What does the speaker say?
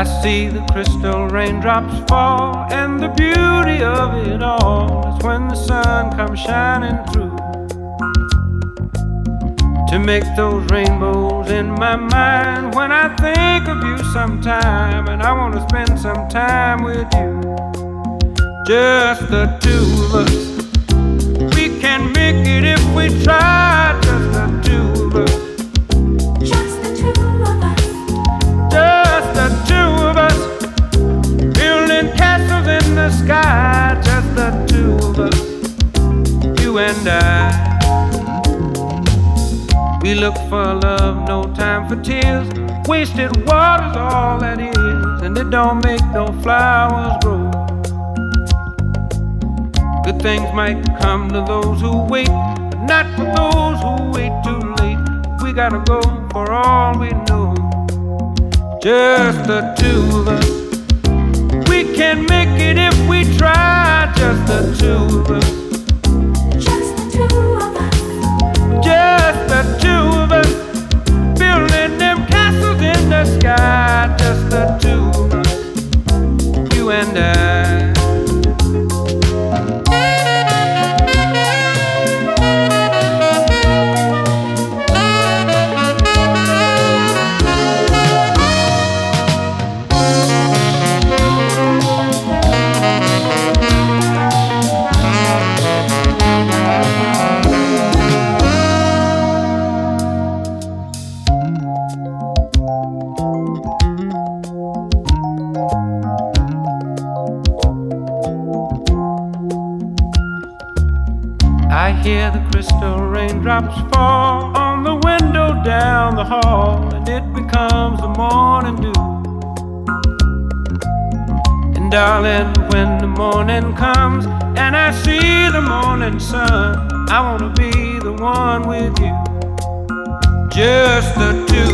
see the crystal raindrops fall, and the beauty of it all is when the sun comes shining through to make those rainbows in my mind. When I think of you sometime, and I want to spend some time with you, just the two of us. We can make it if we try, just the two of us. Just the two of us. Just the two of us. Building castles in the sky, just the two of us. You and I. We look for love, no time for tears. Wasted water's all that is, and it don't make no flowers grow. Good things might come to those who wait, but not for those who wait too late. We gotta go for all we know. Just the two of us. We can make it if we try, just the two of us. Just the two of us. Just the two of us, building them castles in the sky. Just the two of us, you and I. I hear the crystal raindrops fall on the window down the hall, and it becomes the morning dew. And darling, when the morning comes and I see the morning sun, I wanna be the one with you. Just the two